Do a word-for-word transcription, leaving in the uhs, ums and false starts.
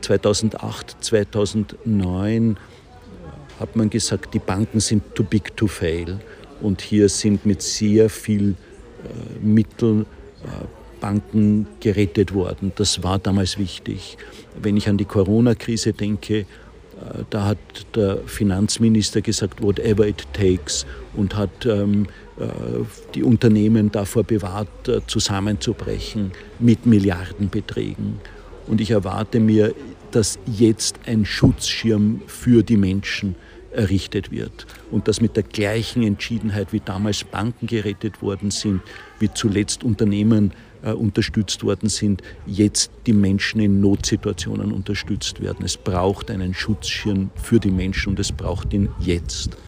zweitausendacht, zweitausendneun hat man gesagt, die Banken sind too big to fail. Und hier sind mit sehr viel äh, Mitteln äh, Banken gerettet worden. Das war damals wichtig. Wenn ich an die Corona-Krise denke, äh, da hat der Finanzminister gesagt, whatever it takes, und hat ähm, äh, die Unternehmen davor bewahrt, äh, zusammenzubrechen mit Milliardenbeträgen. Und ich erwarte mir, dass jetzt ein Schutzschirm für die Menschen errichtet wird und dass mit der gleichen Entschiedenheit, wie damals Banken gerettet worden sind, wie zuletzt Unternehmen äh, unterstützt worden sind, jetzt die Menschen in Notsituationen unterstützt werden. Es braucht einen Schutzschirm für die Menschen und es braucht ihn jetzt.